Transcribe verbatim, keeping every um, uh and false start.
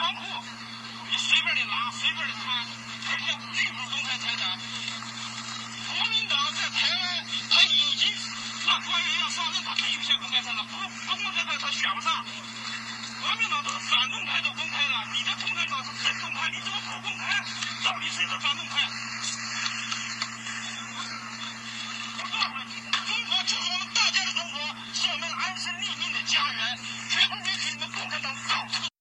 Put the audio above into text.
仓库，你随便的拿，随便的谈，而且拒不公开财产。国民党在台湾，他已经让官员要上任，他必须先公开财产，不不公开财产他选不上。国民党都是反动派都公开了，你的共产党是真动派，你怎么不公开？到底谁是反动派？